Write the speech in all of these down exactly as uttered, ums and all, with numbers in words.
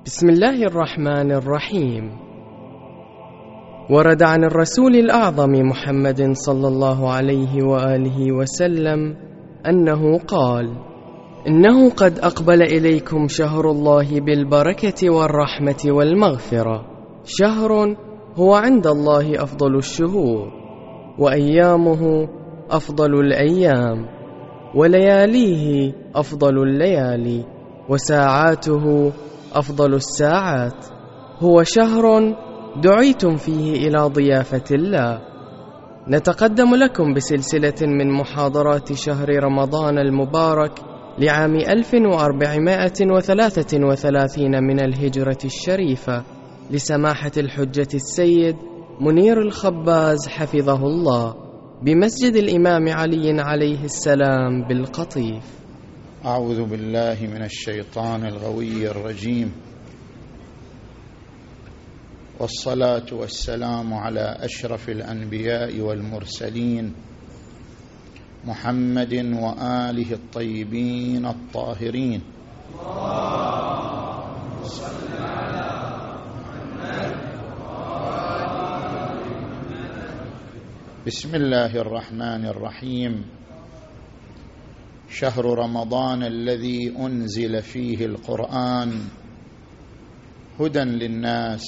بسم الله الرحمن الرحيم. ورد عن الرسول الأعظم محمد صلى الله عليه وآله وسلم أنه قال: إنه قد أقبل إليكم شهر الله بالبركة والرحمة والمغفرة، شهر هو عند الله أفضل الشهور، وأيامه أفضل الأيام، ولياليه أفضل الليالي، وساعاته أفضل الساعات. هو شهر دعيتم فيه إلى ضيافة الله. نتقدم لكم بسلسلة من محاضرات شهر رمضان المبارك لعام ألف وأربعمائة وثلاثة وثلاثين من الهجرة الشريفة، لسماحة الحجة السيد منير الخباز حفظه الله، بمسجد الإمام علي عليه السلام بالقطيف. أعوذ بالله من الشيطان الغوي الرجيم، والصلاة والسلام على أشرف الأنبياء والمرسلين محمد وآله الطيبين الطاهرين. اللهم صل على محمد. بسم الله الرحمن الرحيم. شهر رمضان الذي أنزل فيه القرآن هدى للناس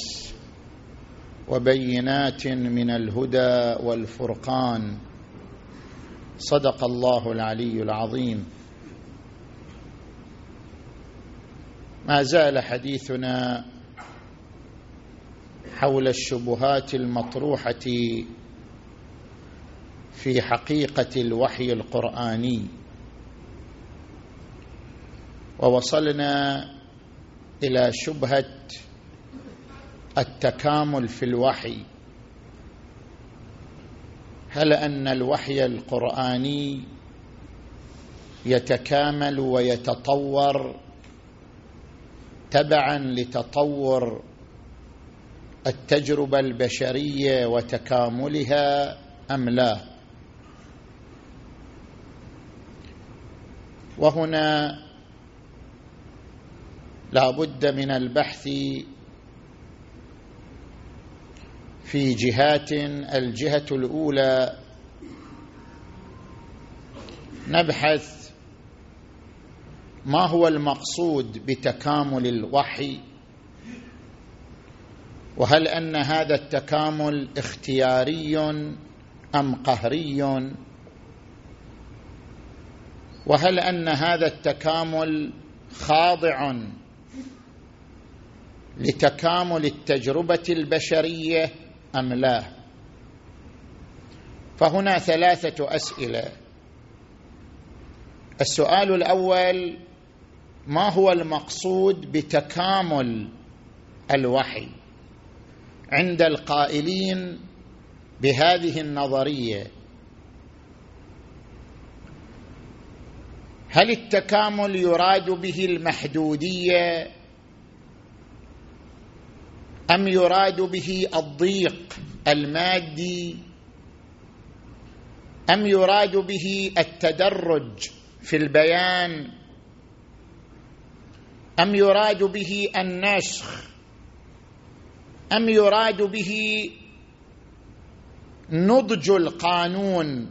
وبينات من الهدى والفرقان. صدق الله العلي العظيم. ما زال حديثنا حول الشبهات المطروحة في حقيقة الوحي القرآني، ووصلنا إلى شبهة التكامل في الوحي. هل أن الوحي القرآني يتكامل ويتطور تبعا لتطور التجربة البشرية وتكاملها أم لا؟ وهنا لا بد من البحث في جهات. الجهة الأولى نبحث ما هو المقصود بتكامل الوحي، وهل أن هذا التكامل اختياري أم قهري، وهل أن هذا التكامل خاضع لتكامل التجربة البشرية أم لا؟ فهنا ثلاثة أسئلة. السؤال الأول: ما هو المقصود بتكامل الوحي عند القائلين بهذه النظرية؟ هل التكامل يراد به المحدودية أم يراد به الضيق المادي أم يراد به التدرج في البيان أم يراد به النسخ أم يراد به نضج القانون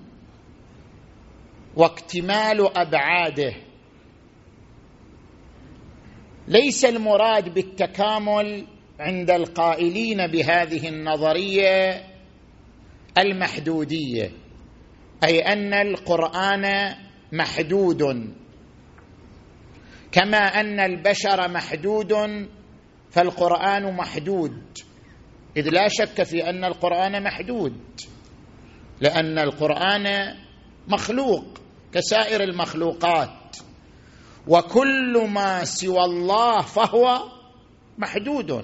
واكتمال أبعاده؟ ليس المراد بالتكامل عند القائلين بهذه النظرية المحدودية، أي أن القرآن محدود كما أن البشر محدود فالقرآن محدود، إذ لا شك في أن القرآن محدود، لأن القرآن مخلوق كسائر المخلوقات، وكل ما سوى الله فهو محدود،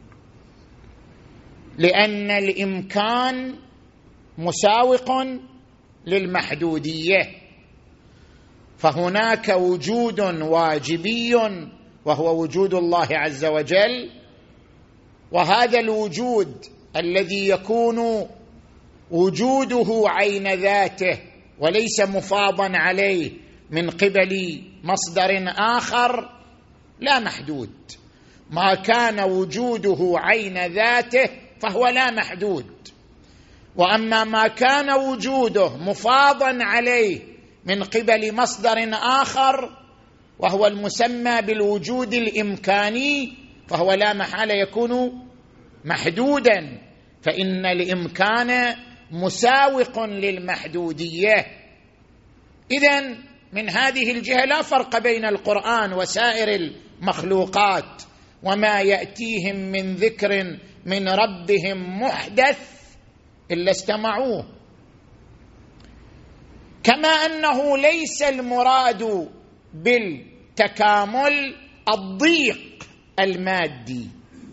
لأن الإمكان مساوق للمحدودية. فهناك وجود واجبي وهو وجود الله عز وجل، وهذا الوجود الذي يكون وجوده عين ذاته وليس مفاضا عليه من قبل مصدر آخر لا محدود. ما كان وجوده عين ذاته فهو لا محدود، وأما ما كان وجوده مفاضا عليه من قبل مصدر آخر وهو المسمى بالوجود الإمكاني فهو لا محالة يكون محدودا، فإن الإمكان مساوق للمحدودية. إذن من هذه الجهة لا فرق بين القرآن وسائر المخلوقات، وما يأتيهم من ذكر من ربهم محدث إلا استمعوه. كما أنه ليس المراد بالتكامل الضيق المادي،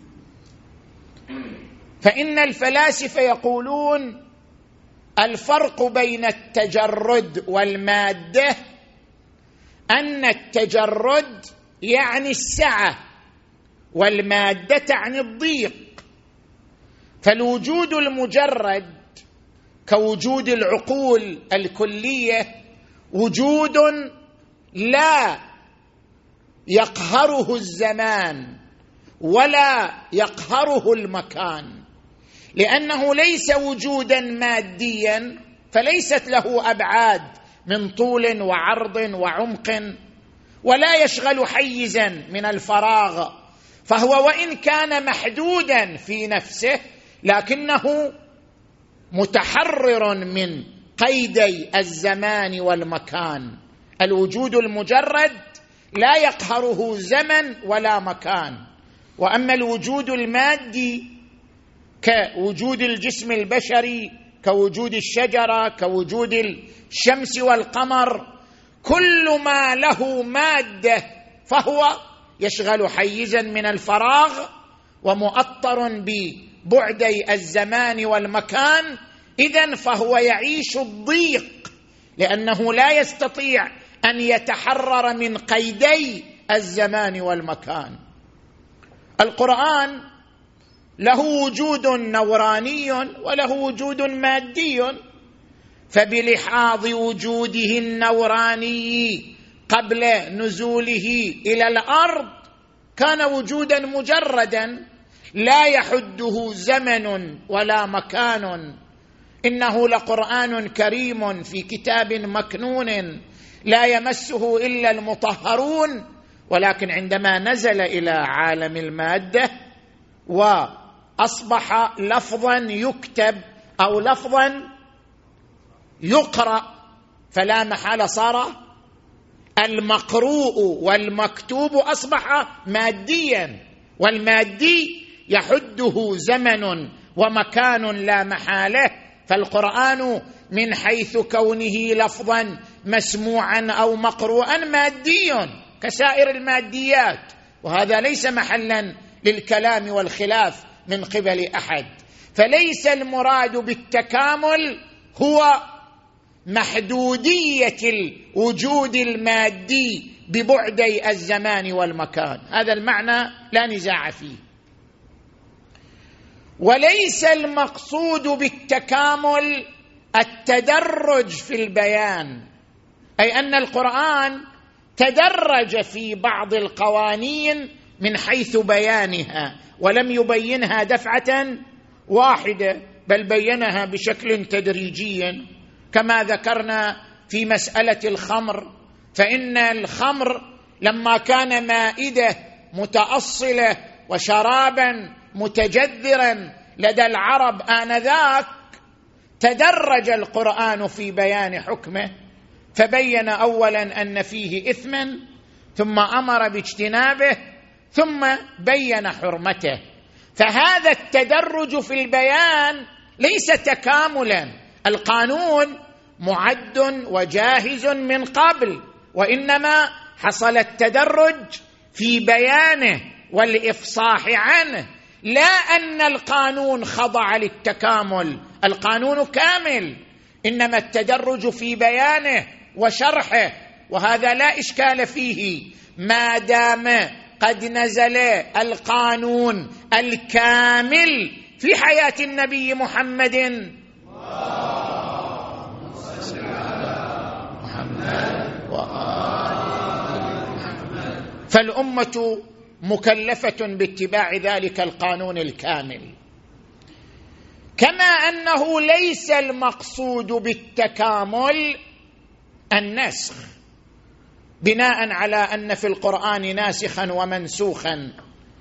فإن الفلاسفة يقولون الفرق بين التجرد والمادة أن التجرد يعني السعة والمادة تعني الضيق. فالوجود المجرد كوجود العقول الكلية وجود لا يقهره الزمان ولا يقهره المكان، لأنه ليس وجودا ماديا فليست له أبعاد من طول وعرض وعمق، ولا يشغل حيزا من الفراغ، فهو وإن كان محدودا في نفسه لكنه متحرر من قيدي الزمان والمكان. الوجود المجرد لا يقهره زمن ولا مكان، وأما الوجود المادي كوجود الجسم البشري كوجود الشجرة كوجود الشمس والقمر، كل ما له مادة فهو يشغل حيزا من الفراغ ومؤطر ببعدي الزمان والمكان، إذن فهو يعيش الضيق لأنه لا يستطيع أن يتحرر من قيدي الزمان والمكان. القرآن له وجود نوراني وله وجود مادي، فبلحاظ وجوده النوراني قبل نزوله إلى الأرض كان وجودا مجردا لا يحده زمن ولا مكان. إنه لقرآن كريم في كتاب مكنون لا يمسه إلا المطهرون، ولكن عندما نزل إلى عالم المادة وأصبح لفظا يكتب أو لفظا يقرأ فلا محالة صار المقروء والمكتوب أصبح ماديا، والمادي يحده زمن ومكان لا محالة. فالقرآن من حيث كونه لفظا مسموعا أو مقروءا مادي كسائر الماديات، وهذا ليس محلا للكلام والخلاف من قبل أحد. فليس المراد بالتكامل هو محدودية الوجود المادي ببعدي الزمان والمكان، هذا المعنى لا نزاع فيه. وليس المقصود بالتكامل التدرج في البيان، أي أن القرآن تدرج في بعض القوانين من حيث بيانها ولم يبينها دفعة واحدة، بل بينها بشكل تدريجي، كما ذكرنا في مسألة الخمر، فإن الخمر لما كان مائدة متأصلة وشرابا متجذرا لدى العرب آنذاك تدرج القرآن في بيان حكمه، فبين أولا أن فيه إثما ثم أمر باجتنابه ثم بين حرمته. فهذا التدرج في البيان ليس تكاملا، القانون معد وجاهز من قبل، وإنما حصل التدرج في بيانه والإفصاح عنه، لا أن القانون خضع للتكامل، القانون كامل، إنما التدرج في بيانه وشرحه، وهذا لا إشكال فيه ما دام قد نزل القانون الكامل في حياة النبي محمد فالأمة مكلفة باتباع ذلك القانون الكامل. كما أنه ليس المقصود بالتكامل النسخ بناء على أن في القرآن ناسخا ومنسوخا،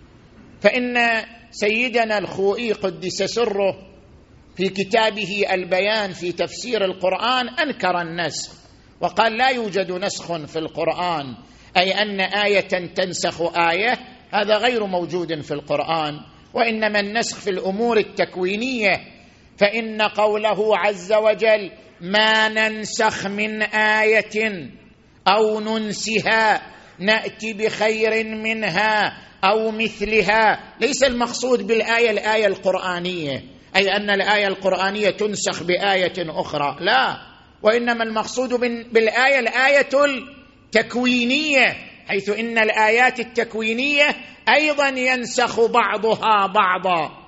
فإن سيدنا الخوئي قدس سره في كتابه البيان في تفسير القرآن أنكر النسخ وقال لا يوجد نسخ في القرآن، أي أن آية تنسخ آية، هذا غير موجود في القرآن، وإنما النسخ في الأمور التكوينية، فإن قوله عز وجل ما ننسخ من آية أو ننسها نأتي بخير منها أو مثلها، ليس المقصود بالآية الآية القرآنية، أي أن الآية القرآنية تنسخ بآية أخرى، لا، وإنما المقصود بالآية الآية التكوينية، حيث إن الآيات التكوينية أيضا ينسخ بعضها بعضا،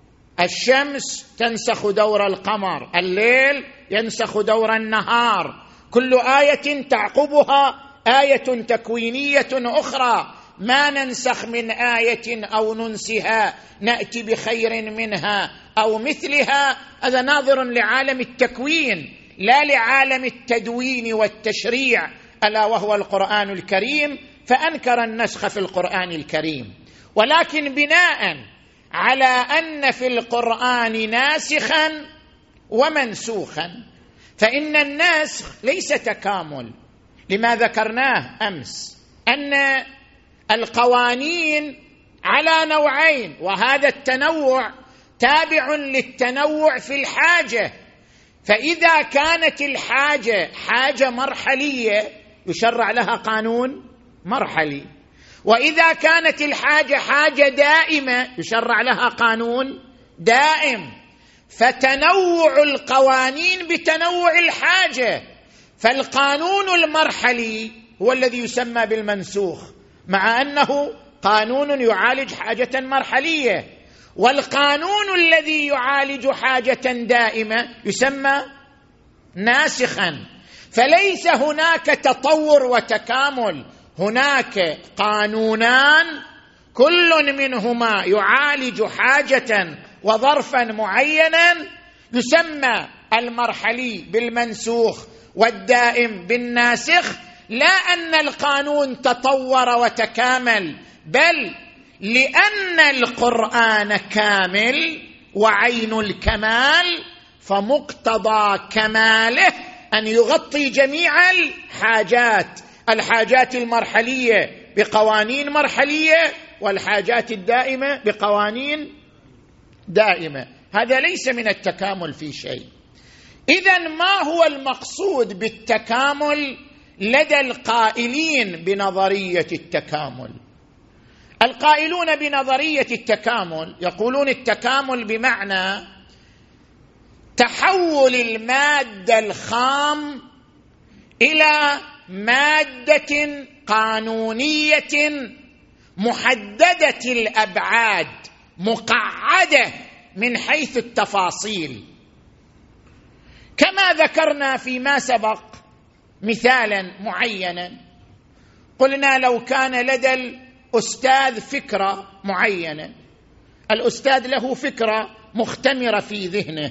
الشمس تنسخ دور القمر، الليل ينسخ دور النهار، كل آية تعقبها آية تكوينية أخرى، ما ننسخ من آية أو ننسها نأتي بخير منها أو مثلها، هذا ناظر لعالم التكوين لا لعالم التدوين والتشريع ألا وهو القرآن الكريم، فأنكر النسخ في القرآن الكريم. ولكن بناء على أن في القرآن ناسخا ومنسوخا، فإن النسخ ليس تكامل لما ذكرناه أمس، أن القوانين على نوعين، وهذا التنوع تابع للتنوع في الحاجة، فإذا كانت الحاجة حاجة مرحلية يشرع لها قانون مرحلي، وإذا كانت الحاجة حاجة دائمة يشرع لها قانون دائم، فتنوع القوانين بتنوع الحاجة، فالقانون المرحلي هو الذي يسمى بالمنسوخ مع أنه قانون يعالج حاجة مرحلية، والقانون الذي يعالج حاجة دائمة يسمى ناسخا، فليس هناك تطور وتكامل، هناك قانونان كل منهما يعالج حاجة وظرفا معينا، يسمى المرحلي بالمنسوخ والدائم بالناسخ، لا أن القانون تطور وتكامل، بل لأن القرآن كامل وعين الكمال، فمقتضى كماله أن يغطي جميع الحاجات، الحاجات المرحلية بقوانين مرحلية، والحاجات الدائمة بقوانين دائمة، هذا ليس من التكامل في شيء. إذن ما هو المقصود بالتكامل لدى القائلين بنظرية التكامل؟ القائلون بنظرية التكامل يقولون التكامل بمعنى تحول المادة الخام إلى مادة قانونية محددة الأبعاد مقعدة من حيث التفاصيل، كما ذكرنا فيما سبق مثالا معينا، قلنا لو كان لدى الأستاذ فكرة معينة، الأستاذ له فكرة مختمرة في ذهنه،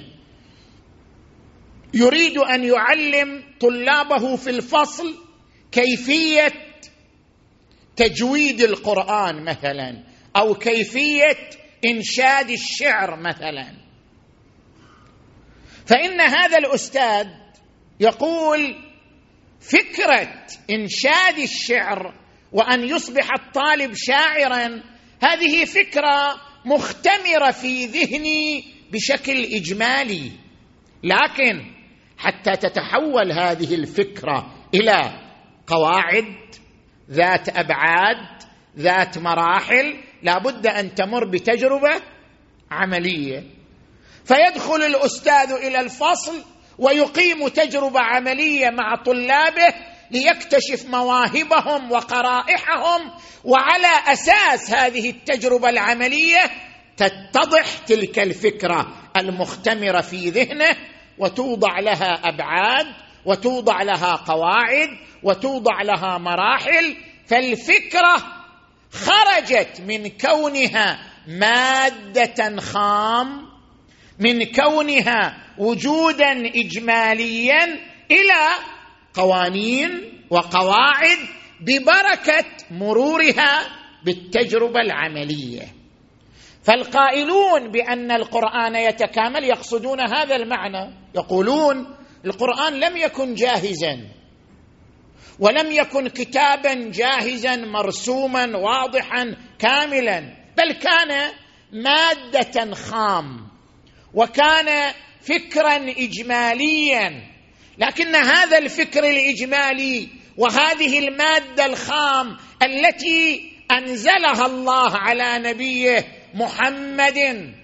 يريد أن يعلم طلابه في الفصل كيفية تجويد القرآن مثلا، أو كيفية إنشاد الشعر مثلا، فإن هذا الأستاذ يقول فكرة إنشاد الشعر وأن يصبح الطالب شاعرا هذه فكرة مختمرة في ذهني بشكل إجمالي، لكن حتى تتحول هذه الفكرة إلى قواعد ذات أبعاد ذات مراحل لا بد أن تمر بتجربة عملية، فيدخل الأستاذ إلى الفصل ويقيم تجربة عملية مع طلابه ليكتشف مواهبهم وقرائحهم، وعلى أساس هذه التجربة العملية تتضح تلك الفكرة المختمرة في ذهنه، وتوضع لها أبعاد وتوضع لها قواعد وتوضع لها مراحل، فالفكرة خرجت من كونها مادة خام، من كونها وجودا إجماليا، إلى قوانين وقواعد ببركة مرورها بالتجربة العملية. فالقائلون بأن القرآن يتكامل يقصدون هذا المعنى، يقولون القرآن لم يكن جاهزا، ولم يكن كتابا جاهزا مرسوما واضحا كاملا، بل كان مادة خام، وكان فكرا إجماليا. لكن هذا الفكر الإجمالي وهذه المادة الخام التي أنزلها الله على نبيه محمد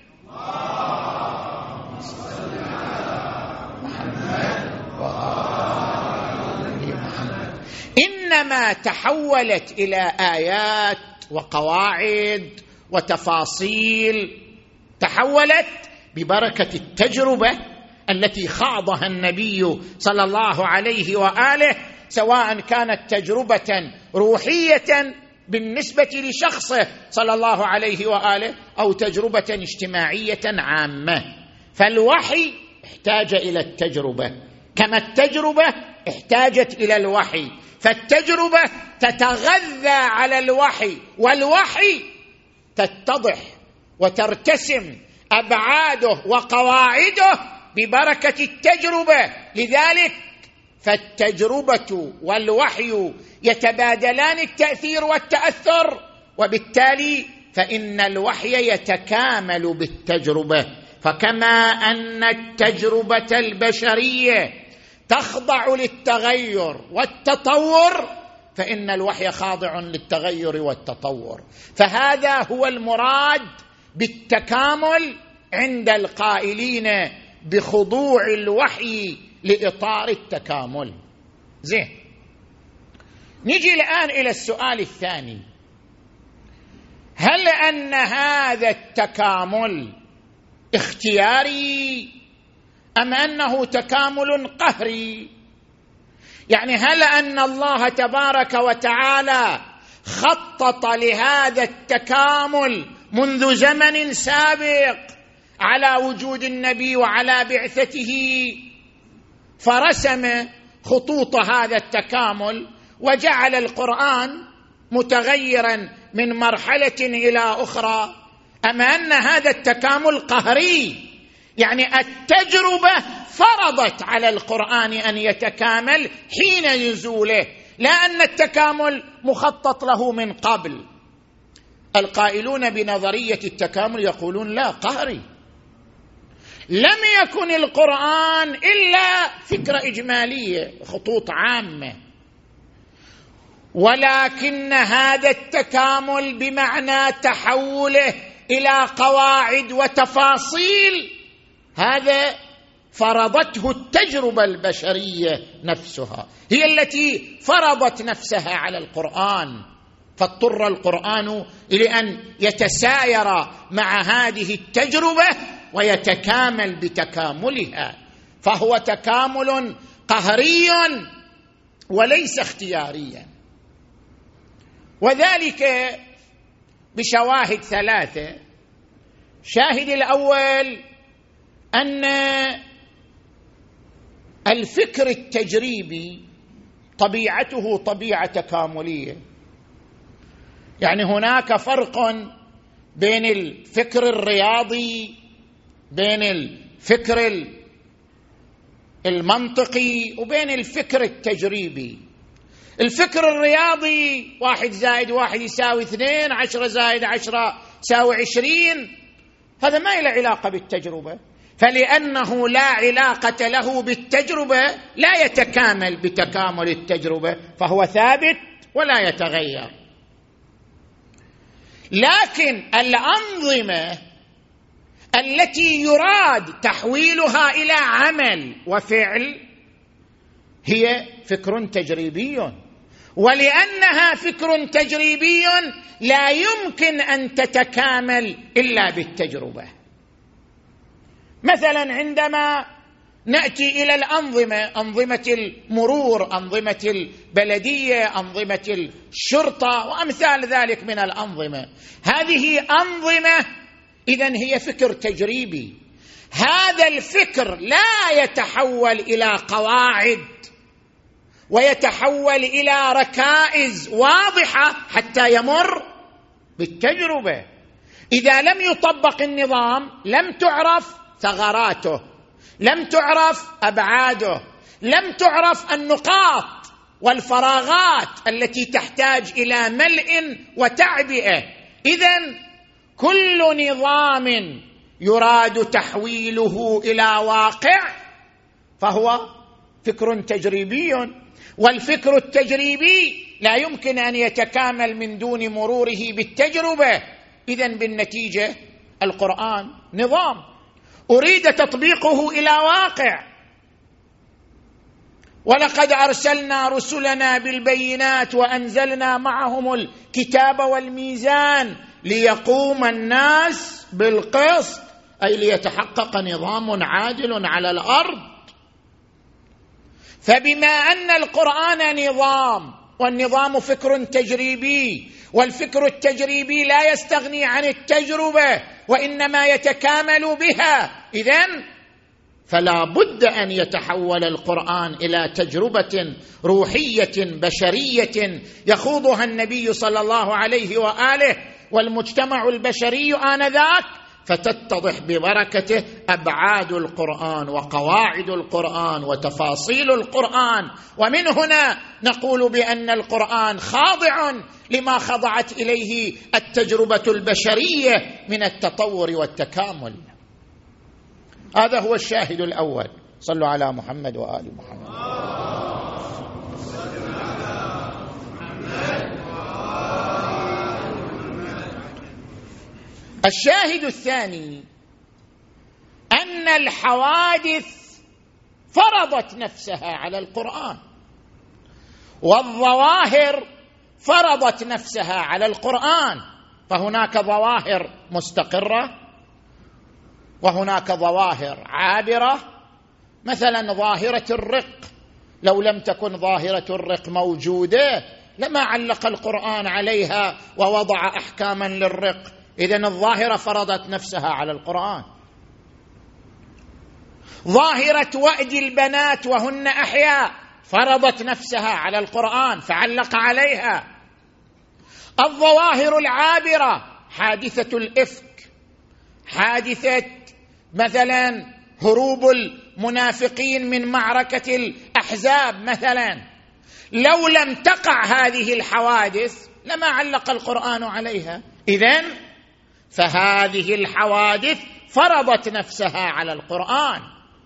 إنما تحولت إلى آيات وقواعد وتفاصيل، تحولت ببركة التجربة التي خاضها النبي صلى الله عليه وآله، سواء كانت تجربة روحية بالنسبة لشخصه صلى الله عليه وآله أو تجربة اجتماعية عامة. فالوحي احتاج إلى التجربة كما التجربة احتاجت إلى الوحي، فالتجربة تتغذى على الوحي، والوحي تتضح وترتسم أبعاده وقواعده ببركة التجربة. لذلك فالتجربة والوحي يتبادلان التأثير والتأثر، وبالتالي فإن الوحي يتكامل بالتجربة. فكما أن التجربة البشرية تخضع للتغير والتطور، فإن الوحي خاضع للتغير والتطور. فهذا هو المراد بالتكامل عند القائلين بخضوع الوحي لإطار التكامل. زين، نجي الآن إلى السؤال الثاني: هل أن هذا التكامل اختياري أم أنه تكامل قهري؟ يعني هل أن الله تبارك وتعالى خطط لهذا التكامل منذ زمن سابق على وجود النبي وعلى بعثته، فرسم خطوط هذا التكامل وجعل القرآن متغيرا من مرحلة إلى أخرى؟ أم أن هذا التكامل قهري، يعني التجربة فرضت على القرآن أن يتكامل حين نزوله، لا أن التكامل مخطط له من قبل؟ القائلون بنظرية التكامل يقولون لا، قهري. لم يكن القرآن إلا فكرة إجمالية، خطوط عامة، ولكن هذا التكامل بمعنى تحوله إلى قواعد وتفاصيل، هذا فرضته التجربة البشرية نفسها، هي التي فرضت نفسها على القرآن، فاضطر القرآن إلى أن يتساير مع هذه التجربة ويتكامل بتكاملها. فهو تكامل قهري وليس اختياريا، وذلك بشواهد ثلاثة. الشاهد الأول أن الفكر التجريبي طبيعته طبيعة تكاملية، يعني هناك فرق بين الفكر الرياضي، بين الفكر المنطقي، وبين الفكر التجريبي. الفكر الرياضي واحد زائد واحد يساوي اثنين، عشرة زائد عشرة يساوي عشرين، هذا ما له علاقة بالتجربة، فلأنه لا علاقة له بالتجربة لا يتكامل بتكامل التجربة، فهو ثابت ولا يتغير. لكن الأنظمة التي يراد تحويلها إلى عمل وفعل هي فكر تجريبي، ولأنها فكر تجريبي لا يمكن أن تتكامل إلا بالتجربة. مثلا عندما نأتي إلى الأنظمة، أنظمة المرور، أنظمة البلدية، أنظمة الشرطة وأمثال ذلك من الأنظمة. هذه أنظمة إذن هي فكر تجريبي. هذا الفكر لا يتحول إلى قواعد ويتحول إلى ركائز واضحة حتى يمر بالتجربة. إذا لم يطبق النظام لم تعرف ثغراته، لم تعرف أبعاده، لم تعرف النقاط والفراغات التي تحتاج إلى ملء وتعبئة. إذن كل نظام يراد تحويله إلى واقع فهو فكر تجريبي، والفكر التجريبي لا يمكن أن يتكامل من دون مروره بالتجربة. إذن بالنتيجة القرآن نظام أريد تطبيقه إلى واقع. ولقد أرسلنا رسلنا بالبينات وأنزلنا معهم الكتاب والميزان ليقوم الناس بالقسط، أي ليتحقق نظام عادل على الأرض. فبما أن القرآن نظام، والنظام فكر تجريبي، والفكر التجريبي لا يستغني عن التجربة وإنما يتكامل بها، إذن فلا بد أن يتحول القرآن إلى تجربة روحية بشرية يخوضها النبي صلى الله عليه وآله والمجتمع البشري آنذاك، فتتضح ببركته أبعاد القرآن وقواعد القرآن وتفاصيل القرآن. ومن هنا نقول بأن القرآن خاضع لما خضعت إليه التجربة البشرية من التطور والتكامل. هذا هو الشاهد الأول. صلوا على محمد وآل محمد. الشاهد الثاني أن الحوادث فرضت نفسها على القرآن، والظواهر فرضت نفسها على القرآن. فهناك ظواهر مستقرة وهناك ظواهر عابرة. مثلا ظاهرة الرق، لو لم تكن ظاهرة الرق موجودة لما علق القرآن عليها ووضع أحكاما للرق. إذن الظاهرة فرضت نفسها على القرآن. ظاهرة وأد البنات وهن أحياء فرضت نفسها على القرآن فعلق عليها. الظواهر العابرة، حادثة الإفك، حادثة مثلا هروب المنافقين من معركة الأحزاب مثلا، لو لم تقع هذه الحوادث لما علق القرآن عليها. إذن فهذه الحوادث فرضت نفسها على القرآن.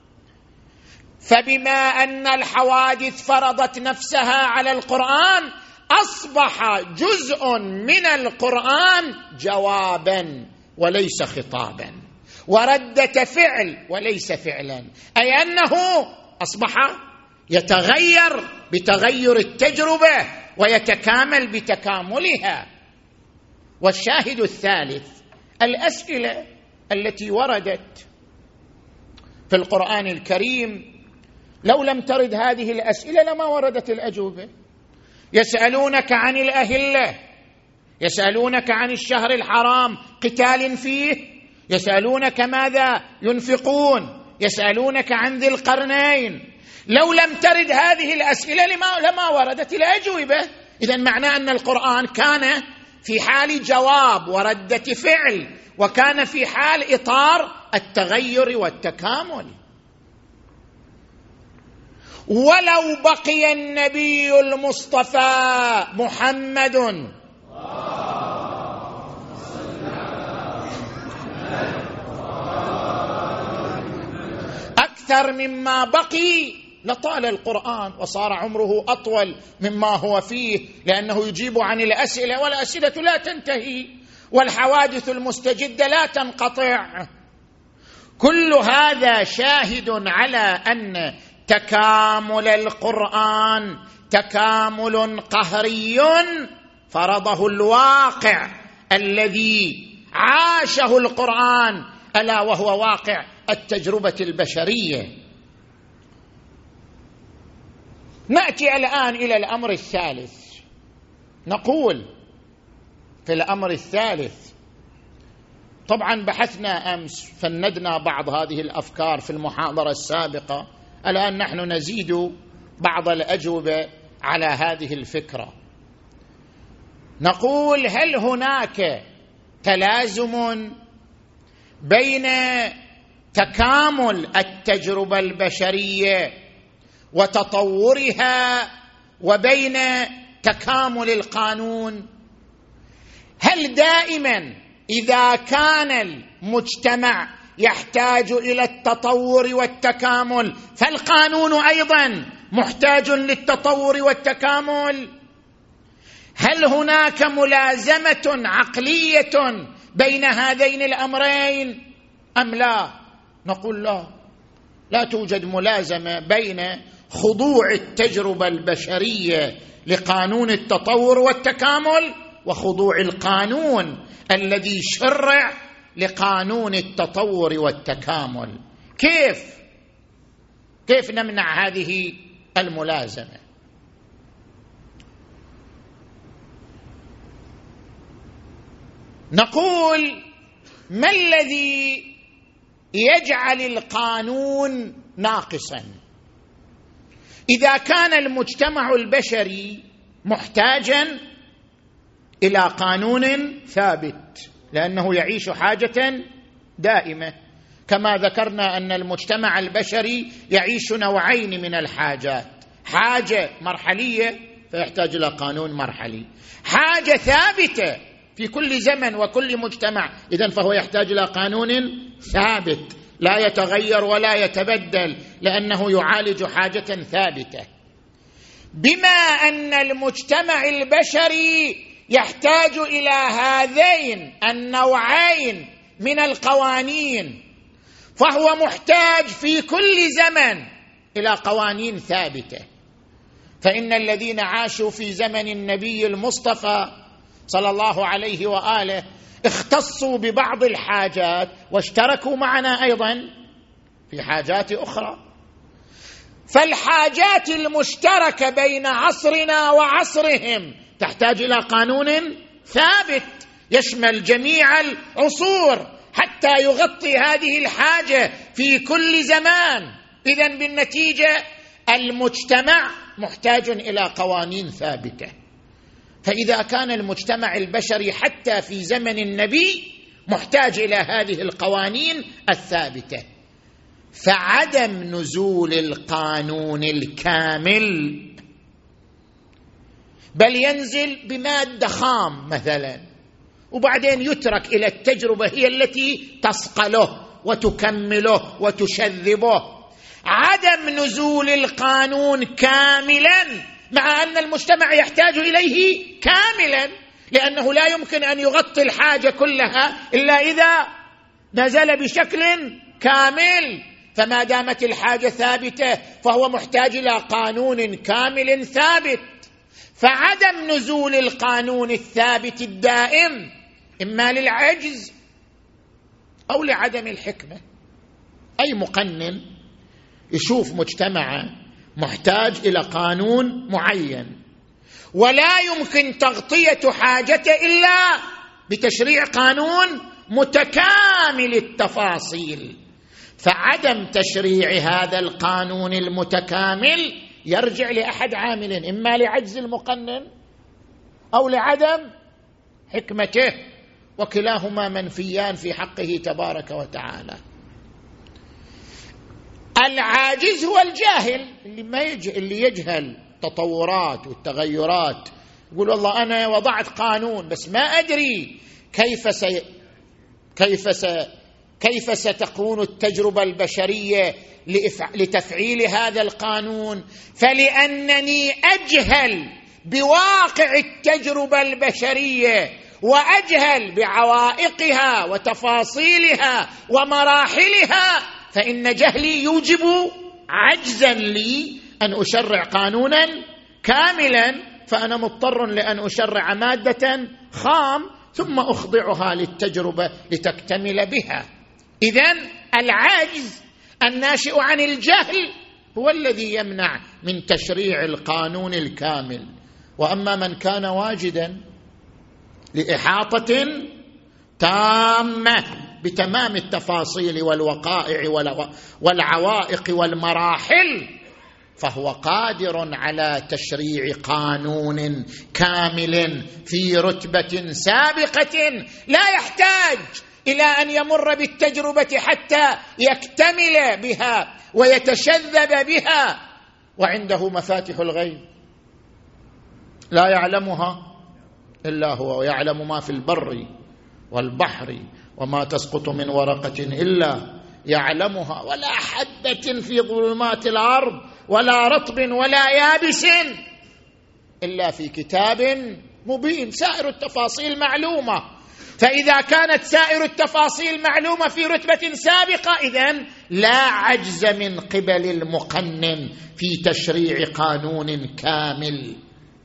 فبما أن الحوادث فرضت نفسها على القرآن أصبح جزء من القرآن جوابا وليس خطابا، وردة فعل وليس فعلا، أي أنه أصبح يتغير بتغير التجربة ويتكامل بتكاملها. والشاهد الثالث الأسئلة التي وردت في القرآن الكريم. لو لم ترد هذه الأسئلة لما وردت الأجوبة. يسألونك عن الأهلة، يسألونك عن الشهر الحرام قتال فيه، يسألونك ماذا ينفقون، يسألونك عن ذي القرنين. لو لم ترد هذه الأسئلة لما, لما وردت الأجوبة. إذن معنى أن القرآن كان في حال جواب وردة فعل، وكان في حال إطار التغير والتكامل. ولو بقي النبي المصطفى محمد أكثر مما بقي لطال القرآن وصار عمره أطول مما هو فيه، لأنه يجيب عن الأسئلة، والأسئلة لا تنتهي، والحوادث المستجدة لا تنقطع. كل هذا شاهد على أن تكامل القرآن تكامل قهري فرضه الواقع الذي عاشه القرآن، ألا وهو واقع التجربة البشرية. نأتي الآن إلى الأمر الثالث. نقول في الأمر الثالث، طبعا بحثنا أمس، فندنا بعض هذه الأفكار في المحاضرة السابقة، الآن نحن نزيد بعض الأجوبة على هذه الفكرة. نقول: هل هناك تلازم بين تكامل التجربة البشرية وتطورها وبين تكامل القانون؟ هل دائما إذا كان المجتمع يحتاج إلى التطور والتكامل فالقانون أيضا محتاج للتطور والتكامل؟ هل هناك ملازمة عقلية بين هذين الأمرين أم لا؟ نقول لا، لا توجد ملازمة بين خضوع التجربة البشرية لقانون التطور والتكامل وخضوع القانون الذي شرع لقانون التطور والتكامل. كيف؟ كيف نمنع هذه الملازمة؟ نقول: ما الذي يجعل القانون ناقصا؟ إذا كان المجتمع البشري محتاجا إلى قانون ثابت لأنه يعيش حاجة دائمة، كما ذكرنا أن المجتمع البشري يعيش نوعين من الحاجات: حاجة مرحلية فيحتاج إلى قانون مرحلي، حاجة ثابتة في كل زمن وكل مجتمع، إذن فهو يحتاج إلى قانون ثابت لا يتغير ولا يتبدل لأنه يعالج حاجة ثابتة. بما أن المجتمع البشري يحتاج إلى هذين النوعين من القوانين، فهو محتاج في كل زمن إلى قوانين ثابتة. فإن الذين عاشوا في زمن النبي المصطفى صلى الله عليه وآله اختصوا ببعض الحاجات واشتركوا معنا أيضا في حاجات أخرى. فالحاجات المشتركة بين عصرنا وعصرهم تحتاج إلى قانون ثابت يشمل جميع العصور حتى يغطي هذه الحاجة في كل زمان. إذن بالنتيجة المجتمع محتاج إلى قوانين ثابتة. فإذا كان المجتمع البشري حتى في زمن النبي محتاج إلى هذه القوانين الثابتة، فعدم نزول القانون الكامل بل ينزل بمادة خام مثلا وبعدين يترك إلى التجربة هي التي تصقله وتكمله وتشذبه، عدم نزول القانون كاملا مع أن المجتمع يحتاج إليه كاملا، لأنه لا يمكن أن يغطي الحاجة كلها إلا إذا نزل بشكل كامل. فما دامت الحاجة ثابتة فهو محتاج إلى قانون كامل ثابت. فعدم نزول القانون الثابت الدائم إما للعجز أو لعدم الحكمة. أي مقنن يشوف مجتمع محتاج إلى قانون معين ولا يمكن تغطية حاجته إلا بتشريع قانون متكامل التفاصيل، فعدم تشريع هذا القانون المتكامل يرجع لأحد عاملين: إما لعجز المقنن أو لعدم حكمته، وكلاهما منفيان في حقه تبارك وتعالى. العاجز هو الجاهل اللي ما يج... اللي يجهل التطورات والتغيرات، يقول والله أنا وضعت قانون بس ما أدري كيف سي... كيف س... كيف ستكون التجربة البشرية لإف... لتفعيل هذا القانون، فلأنني أجهل بواقع التجربة البشرية وأجهل بعوائقها وتفاصيلها ومراحلها، فإن جهلي يوجب عجزا لي أن أشرع قانونا كاملا، فأنا مضطر لأن أشرع مادة خام ثم أخضعها للتجربة لتكتمل بها. إذن العجز الناشئ عن الجهل هو الذي يمنع من تشريع القانون الكامل. وأما من كان واجدا لإحاطة تامة بتمام التفاصيل والوقائع والعوائق والمراحل، فهو قادر على تشريع قانون كامل في رتبة سابقة لا يحتاج إلى أن يمر بالتجربة حتى يكتمل بها ويتشذب بها، وعنده مفاتيح الغيب لا يعلمها إلا هو، ويعلم ما في البر والبحر وما تسقط من ورقة إلا يعلمها، ولا حبة في ظلمات الأرض ولا رطب ولا يابس إلا في كتاب مبين. سائر التفاصيل معلومة، فإذا كانت سائر التفاصيل معلومة في رتبة سابقة، إذن لا عجز من قبل المقنن في تشريع قانون كامل.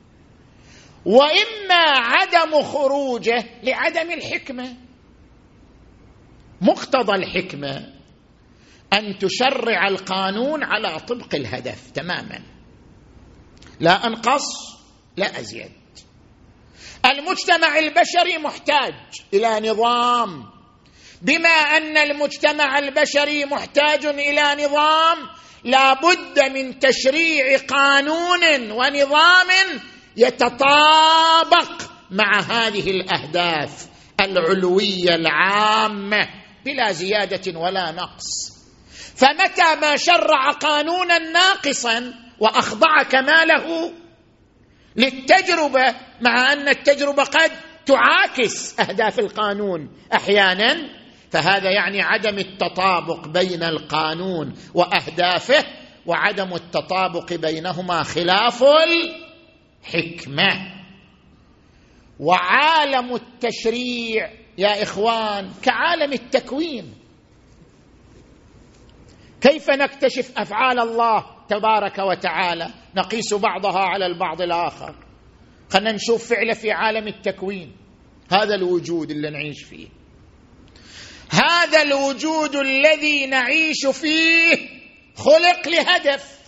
وإما عدم خروجه لعدم الحكمة. مقتضى الحكمة أن تشرع القانون على طبق الهدف تماما، لا أنقص لا أزيد. المجتمع البشري محتاج إلى نظام، بما أن المجتمع البشري محتاج إلى نظام لا بد من تشريع قانون ونظام يتطابق مع هذه الأهداف العلوية العامة بلا زيادة ولا نقص. فمتى ما شرع قانونا ناقصا وأخضع كماله للتجربة، مع أن التجربة قد تعاكس أهداف القانون أحيانا، فهذا يعني عدم التطابق بين القانون وأهدافه، وعدم التطابق بينهما خلاف الحكمة. وعالم التشريع يا إخوان كعالم التكوين. كيف نكتشف أفعال الله تبارك وتعالى؟ نقيس بعضها على البعض الآخر. خلنا نشوف فعله في عالم التكوين، هذا الوجود اللي نعيش فيه، هذا الوجود الذي نعيش فيه خلق لهدف،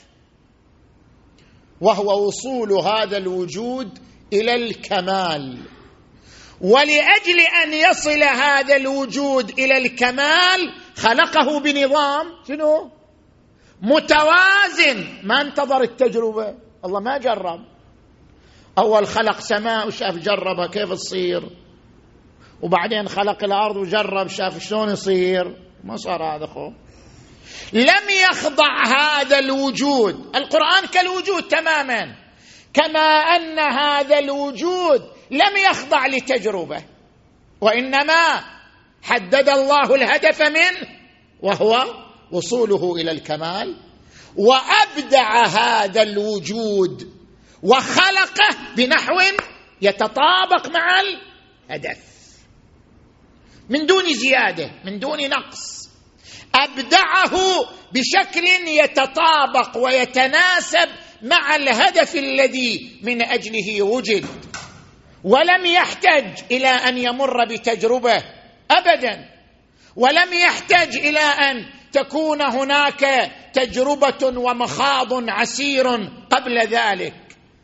وهو وصول هذا الوجود إلى الكمال. ولأجل أن يصل هذا الوجود إلى الكمال خلقه بنظام شنو؟ متوازن. ما انتظر التجربة، الله ما جرب. أول خلق سماء وشاف جربها كيف تصير، وبعدين خلق الأرض وجرب شاف شلون يصير، ما صار هذا خو. لم يخضع هذا الوجود، القرآن كالوجود تماما، كما أن هذا الوجود لم يخضع لتجربة، وإنما حدد الله الهدف منه وهو وصوله إلى الكمال، وأبدع هذا الوجود وخلقه بنحو يتطابق مع الهدف من دون زيادة من دون نقص. أبدعه بشكل يتطابق ويتناسب مع الهدف الذي من أجله وجد، ولم يحتاج إلى أن يمر بتجربة أبدا، ولم يحتاج إلى أن تكون هناك تجربة ومخاض عسير قبل ذلك.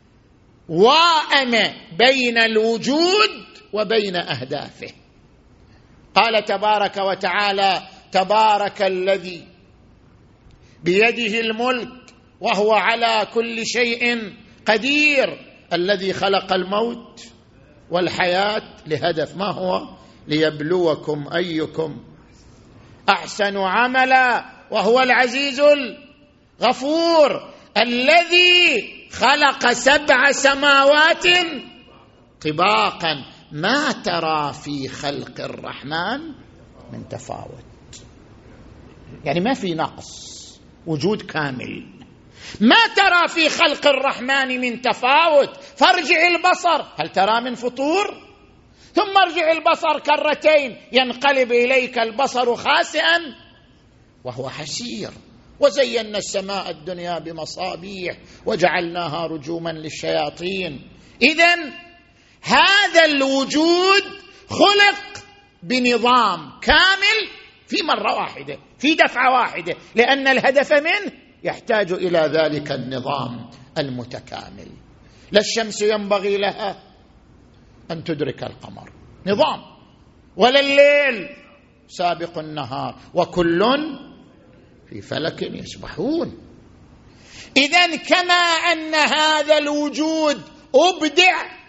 وأنا بين الوجود وبين أهدافه. قال تبارك وتعالى: تبارك الذي بيده الملك وهو على كل شيء قدير، الذي خلق الموت والحياة لهدف، ما هو؟ ليبلوكم أيكم أحسن عملا وهو العزيز الغفور، الذي خلق سبع سماوات طباقا ما ترى في خلق الرحمن من تفاوت. يعني ما في نقص، وجود كامل. ما ترى في خلق الرحمن من تفاوت. فارجع البصر هل ترى من فطور؟ ثم ارجع البصر كرتين ينقلب إليك البصر خاسئا وهو حسير. وزينا السماء الدنيا بمصابيح وجعلناها رجوما للشياطين. إذن هذا الوجود خلق بنظام كامل في مرة واحدة، في دفعة واحدة، لأن الهدف منه يحتاج إلى ذلك النظام المتكامل. لا الشمس ينبغي لها أن تدرك القمر، نظام، ولا الليل سابق النهار، وكل في فلك يسبحون. إذن كما أن هذا الوجود أبدع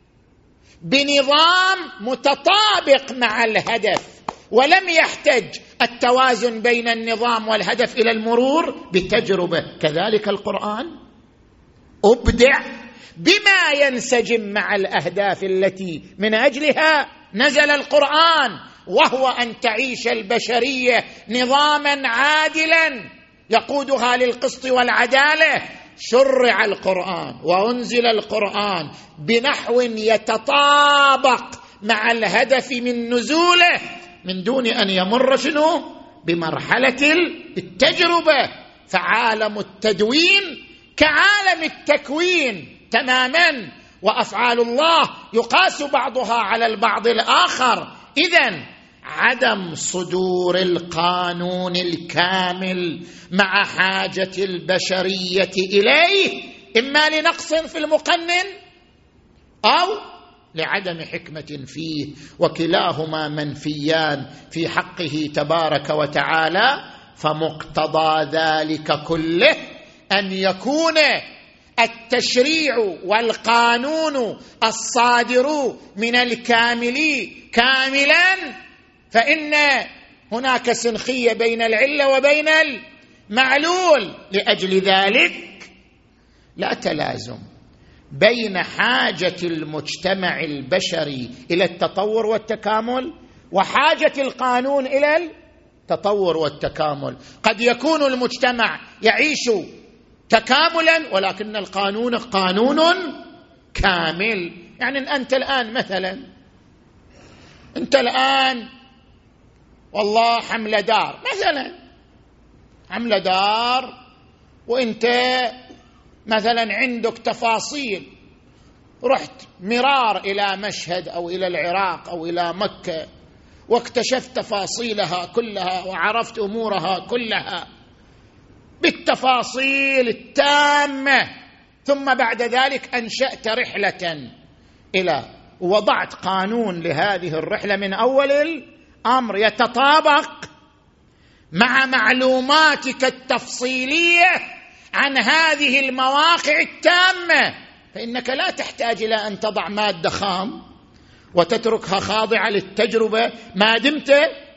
بنظام متطابق مع الهدف ولم يحتج التوازن بين النظام والهدف إلى المرور بتجربة، كذلك القرآن أبدع بما ينسجم مع الأهداف التي من أجلها نزل القرآن، وهو أن تعيش البشرية نظاما عادلا يقودها للقسط والعدالة. شرع القرآن وأنزل القرآن بنحو يتطابق مع الهدف من نزوله من دون أن يمر شنو بمرحلة التجربة. فعالم التدوين كعالم التكوين تماما، وأفعال الله يقاس بعضها على البعض الآخر. إذن عدم صدور القانون الكامل مع حاجة البشرية إليه إما لنقص في المقنن أو لعدم حكمة فيه، وكلاهما منفيان في حقه تبارك وتعالى. فمقتضى ذلك كله أن يكون التشريع والقانون الصادر من الكامل كاملا، فإن هناك سنخية بين العلة وبين المعلول. لأجل ذلك لا تلازم بين حاجة المجتمع البشري إلى التطور والتكامل وحاجة القانون إلى التطور والتكامل. قد يكون المجتمع يعيش تكاملا ولكن القانون قانون كامل. يعني أنت الآن مثلا أنت الآن والله حملة دار مثلا حملة دار وأنت مثلا عندك تفاصيل، رحت مرار إلى مشهد أو إلى العراق أو إلى مكة واكتشفت تفاصيلها كلها وعرفت أمورها كلها بالتفاصيل التامة، ثم بعد ذلك أنشأت رحلة إلى وضعت قانون لهذه الرحلة من أول الأمر يتطابق مع معلوماتك التفصيلية عن هذه المواقع التامة، فإنك لا تحتاج إلى أن تضع مادة خام وتتركها خاضعة للتجربة ما دمت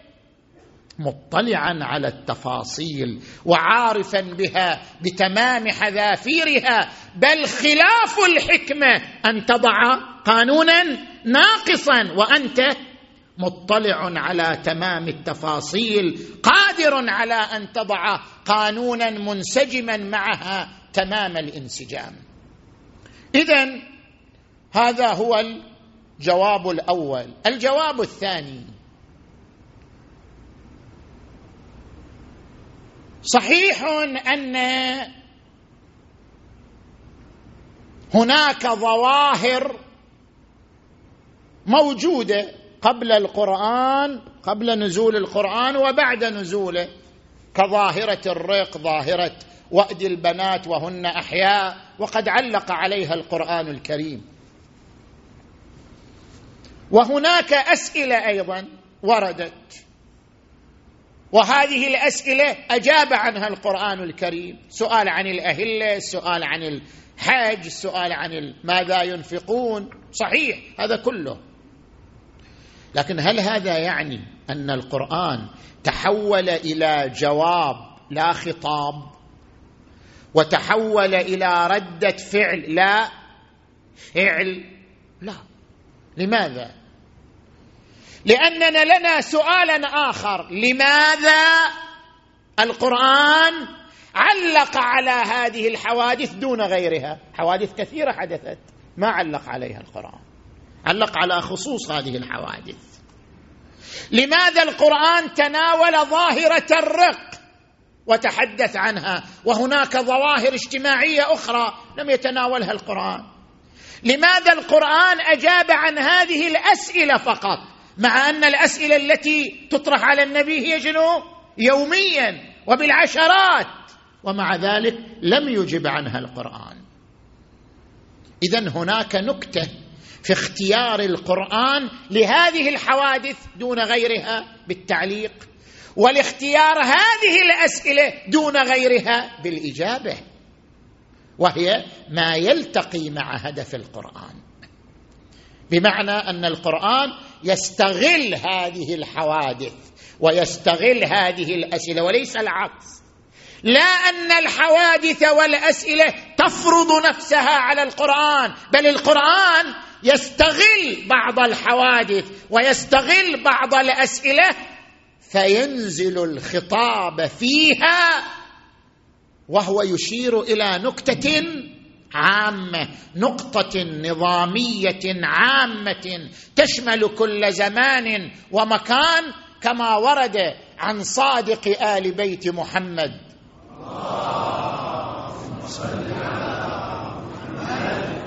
مطلعا على التفاصيل وعارفا بها بتمام حذافيرها. بل خلاف الحكمة أن تضع قانونا ناقصا وأنت مطلع على تمام التفاصيل قادر على أن تضع قانونا منسجما معها تمام الانسجام. إذن هذا هو الجواب الأول. الجواب الثاني: صحيح أن هناك ظواهر موجودة قبل القرآن، قبل نزول القرآن وبعد نزوله، كظاهرة الرق، ظاهرة وأد البنات وهن أحياء، وقد علق عليها القرآن الكريم. وهناك أسئلة أيضا وردت، وهذه الأسئلة أجاب عنها القرآن الكريم: سؤال عن الأهلة، سؤال عن الحج، سؤال عن ماذا ينفقون. صحيح هذا كله، لكن هل هذا يعني أن القرآن تحول إلى جواب لا خطاب وتحول إلى ردة فعل لا فعل؟ لا. لماذا؟ لأننا لنا سؤالا آخر: لماذا القرآن علق على هذه الحوادث دون غيرها؟ حوادث كثيرة حدثت ما علق عليها القرآن، علق على خصوص هذه الحوادث. لماذا القرآن تناول ظاهرة الرق وتحدث عنها وهناك ظواهر اجتماعية أخرى لم يتناولها القرآن؟ لماذا القرآن أجاب عن هذه الأسئلة فقط، مع أن الأسئلة التي تطرح على النبي هي شنو؟ يوميا وبالعشرات، ومع ذلك لم يجب عنها القرآن. إذن هناك نكتة في اختيار القرآن لهذه الحوادث دون غيرها بالتعليق، والاختيار هذه الأسئلة دون غيرها بالإجابة، وهي ما يلتقي مع هدف القرآن، بمعنى أن القرآن يستغل هذه الحوادث ويستغل هذه الأسئلة وليس العكس. لا أن الحوادث والأسئلة تفرض نفسها على القرآن، بل القرآن يستغل بعض الحوادث ويستغل بعض الأسئلة فينزل الخطاب فيها وهو يشير إلى نكتة عامة، نقطة نظامية عامة تشمل كل زمان ومكان، كما ورد عن صادق آل بيت محمد: اللهم صل على محمد.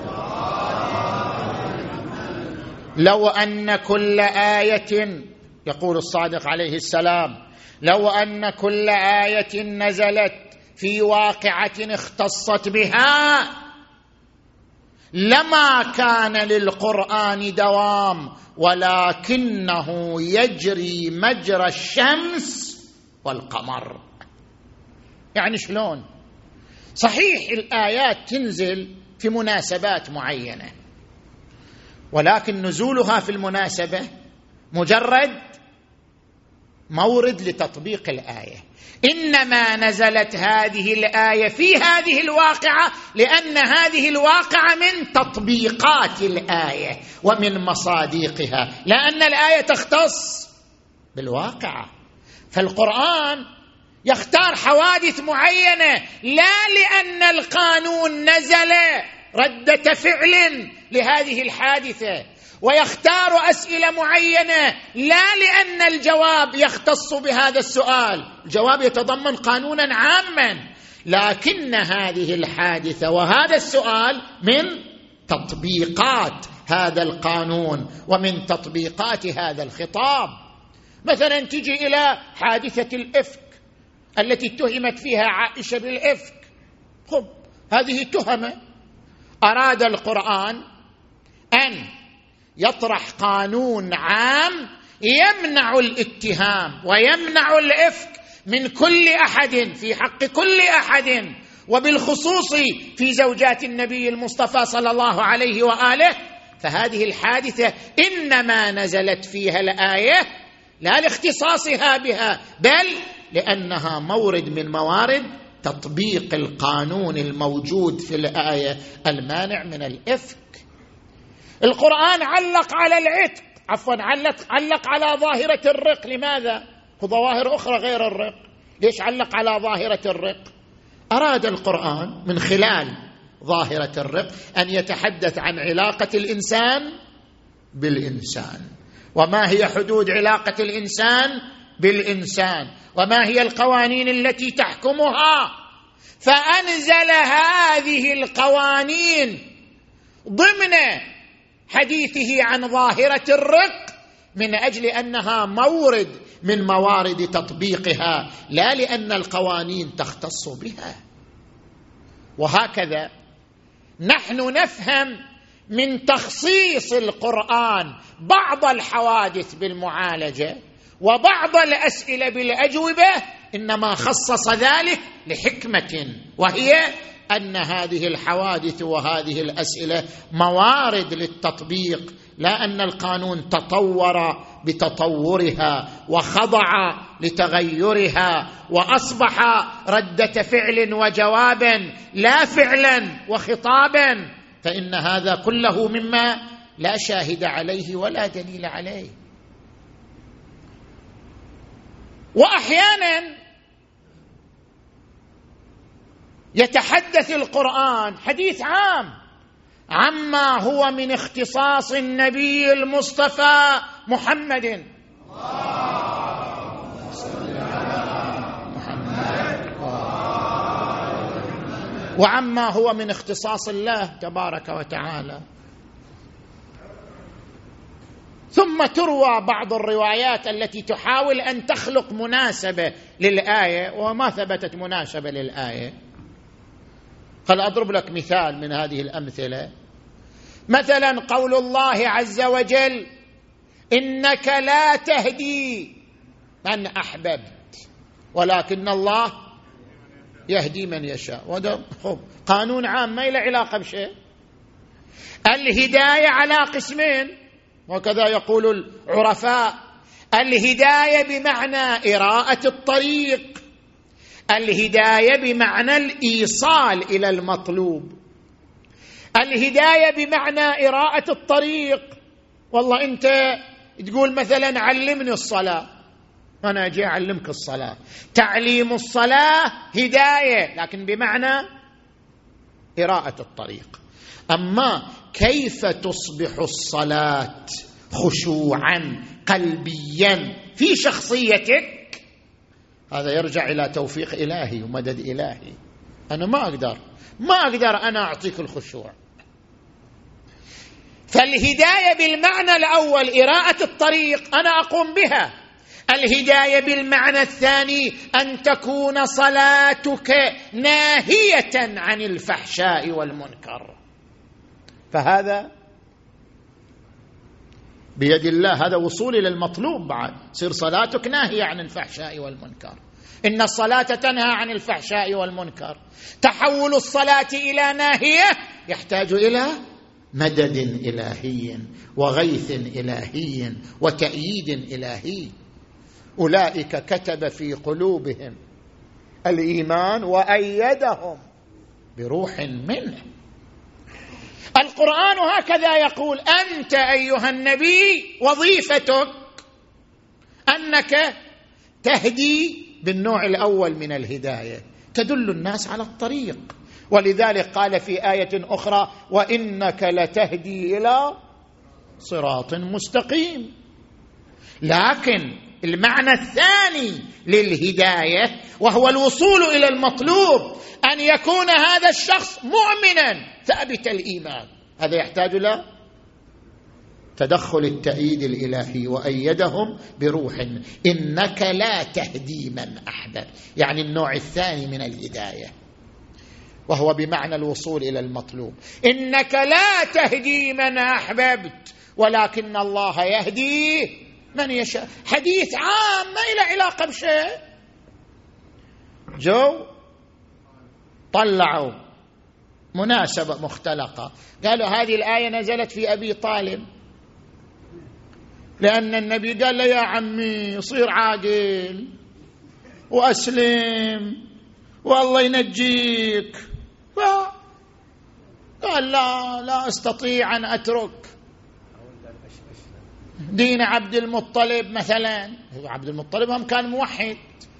لو أن كل آية، يقول الصادق عليه السلام، لو أن كل آية نزلت في واقعة اختصت بها لما كان للقرآن دوام، ولكنه يجري مجرى الشمس والقمر. يعني شلون؟ صحيح الآيات تنزل في مناسبات معينة، ولكن نزولها في المناسبة مجرد مورد لتطبيق الآية. إنما نزلت هذه الآية في هذه الواقعة لأن هذه الواقعة من تطبيقات الآية ومن مصادقها، لأن الآية تختص بالواقعة. فالقرآن يختار حوادث معينة لا لأن القانون نزل ردة فعل لهذه الحادثة، ويختار أسئلة معينة لا لأن الجواب يختص بهذا السؤال، الجواب يتضمن قانونا عاما، لكن هذه الحادثة وهذا السؤال من تطبيقات هذا القانون ومن تطبيقات هذا الخطاب. مثلا تجي إلى حادثة الإفك التي اتهمت فيها عائشة بالإفك، خب هذه تهمة، أراد القرآن أن يطرح قانون عام يمنع الاتهام ويمنع الإفك من كل أحد في حق كل أحد، وبالخصوص في زوجات النبي المصطفى صلى الله عليه وآله. فهذه الحادثة إنما نزلت فيها الآية لا لاختصاصها بها، بل لأنها مورد من موارد تطبيق القانون الموجود في الآية المانع من الإفك. القرآن علق على العتق، عفوا علق, علق على ظاهرة الرق. لماذا؟ ظواهر أخرى غير الرق، ليش علق على ظاهرة الرق؟ أراد القرآن من خلال ظاهرة الرق أن يتحدث عن علاقة الإنسان بالإنسان، وما هي حدود علاقة الإنسان بالإنسان، وما هي القوانين التي تحكمها. فأنزل هذه القوانين ضمن حديثه عن ظاهرة الرق من أجل أنها مورد من موارد تطبيقها، لا لأن القوانين تختص بها. وهكذا نحن نفهم من تخصيص القرآن بعض الحوادث بالمعالجة وبعض الأسئلة بالأجوبة، إنما خصص ذلك لحكمة، وهي أن هذه الحوادث وهذه الأسئلة موارد للتطبيق، لا أن القانون تطور بتطورها وخضع لتغيرها وأصبح ردة فعل وجوابا لا فعلا وخطابا، فإن هذا كله مما لا شاهد عليه ولا دليل عليه. وأحيانا يتحدث القرآن حديث عام عما هو من اختصاص النبي المصطفى محمد، وعما هو من اختصاص الله تبارك وتعالى. ثم ثم تروى بعض الروايات التي تحاول أن تخلق مناسبة للآية وما ثبتت مناسبة للآية. خل أضرب لك مثال من هذه الأمثلة. مثلا قول الله عز وجل: إنك لا تهدي من أحببت ولكن الله يهدي من يشاء. وهذا قانون عام ما له علاقة بشيء. الهداية على قسمين، وكذا يقول العرفاء: الهداية بمعنى إراءة الطريق، الهداية بمعنى الإيصال إلى المطلوب. الهداية بمعنى إراءة الطريق، والله أنت تقول مثلا علمني الصلاة، أنا أجي أعلمك الصلاة. تعليم الصلاة هداية، لكن بمعنى إراءة الطريق. أما كيف تصبح الصلاة خشوعا قلبيا في شخصيتك، هذا يرجع إلى توفيق إلهي ومدد إلهي. أنا ما أقدر ما أقدر أنا أعطيك الخشوع. فالهداية بالمعنى الأول إراءة الطريق، أنا أقوم بها. الهداية بالمعنى الثاني أن تكون صلاتك ناهية عن الفحشاء والمنكر، فهذا بيد الله، هذا وصول إلى المطلوب. بعد صير صلاتك ناهية عن الفحشاء والمنكر. إن الصلاة تنهى عن الفحشاء والمنكر. تحول الصلاة إلى ناهية يحتاج إلى مدد إلهي وغيث إلهي وتأييد إلهي. أولئك كتب في قلوبهم الإيمان وأيدهم بروح منه. القرآن هكذا يقول: أنت أيها النبي وظيفتك أنك تهدي بالنوع الأول من الهداية، تدل الناس على الطريق. ولذلك قال في آية أخرى: وإنك لتهدي إلى صراط مستقيم. لكن المعنى الثاني للهداية وهو الوصول إلى المطلوب، أن يكون هذا الشخص مؤمنا ثابت الإيمان، هذا يحتاج إلى تدخل التأييد الإلهي. وأيدهم بروح، إنك لا تهدي من أحبب، يعني النوع الثاني من الهداية، وهو بمعنى الوصول إلى المطلوب. إنك لا تهدي من أحببت ولكن الله يهدي من يشاء. حديث عام ما له علاقة بشيء. جو طلعوا مناسبة مختلقة، قالوا هذه الآية نزلت في أبي طالب، لأن النبي قال له: يا عمي صير عاقل وأسلم والله ينجيك. قال: لا لا أستطيع أن أترك دين عبد المطلب مثلا. عبد المطلب هم كان موحد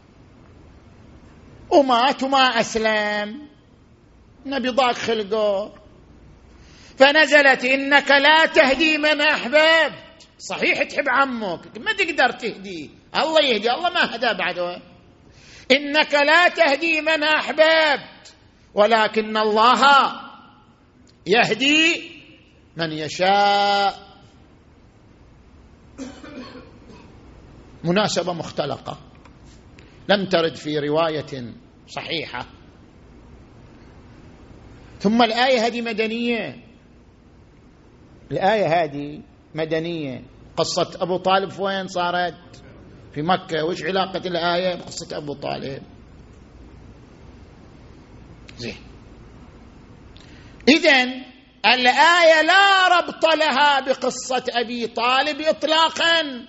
ومات وما أسلم، النبي ضاق خلقه. فنزلت: إنك لا تهدي من أحببت. صحيح تحب عمك ما تقدر تهدي، الله يهدي، الله ما هدى بعده. إنك لا تهدي من أحببت ولكن الله يهدي من يشاء. مناسبة مختلقة لم ترد في رواية صحيحة. ثم الآية هذه مدنية، الآية هذه مدنية. قصة أبو طالب وين صارت؟ في مكة. وش علاقة الآية بقصة أبو طالب؟ زين، إذن الآية لا ربط لها بقصة أبي طالب إطلاقا.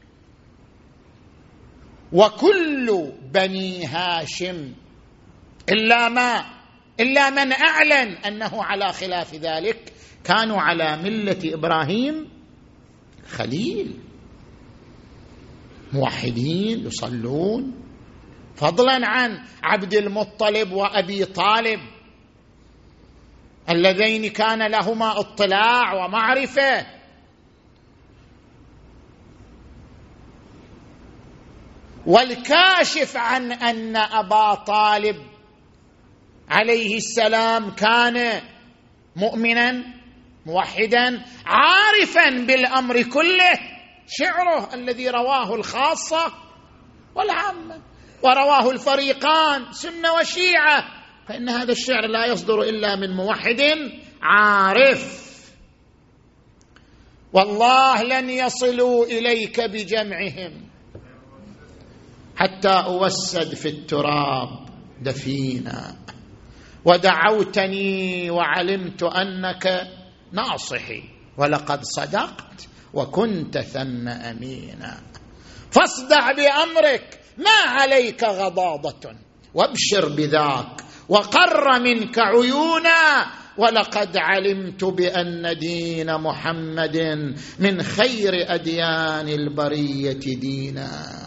وكل بني هاشم إلا ما إلا من أعلن أنه على خلاف ذلك كانوا على ملة إبراهيم خليل، موحدين يصلون، فضلا عن عبد المطلب وأبي طالب اللذين كان لهما اطلاع ومعرفة. والكاشف عن أن أبا طالب عليه السلام كان مؤمنا موحدا عارفا بالأمر كله شعره الذي رواه الخاصة والعامة ورواه الفريقان سنة وشيعة، فإن هذا الشعر لا يصدر إلا من موحد عارف. والله لن يصلوا إليك بجمعهم حتى أوسد في التراب دفينا، ودعوتني وعلمت أنك ناصحي، ولقد صدقت وكنت ثم أمينا. فاصدع بأمرك ما عليك غضاضة، وابشر بذاك وقر منك عيونا، ولقد علمت بأن دين محمد من خير أديان البرية دينا.